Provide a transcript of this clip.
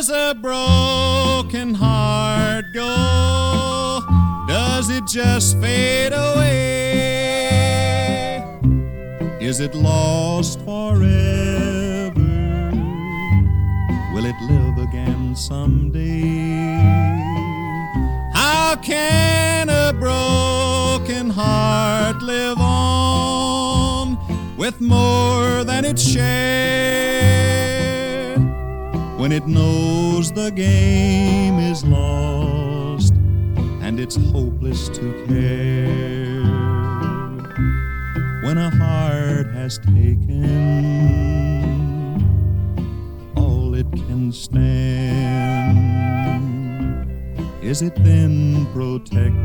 does a broken heart go? Does it just fade away? Is it lost forever? Will it live again someday? How can a broken heart live on with more than it shared when it knows the game is lost and it's hopeless to care? When a heart has taken all it can stand, is it then protected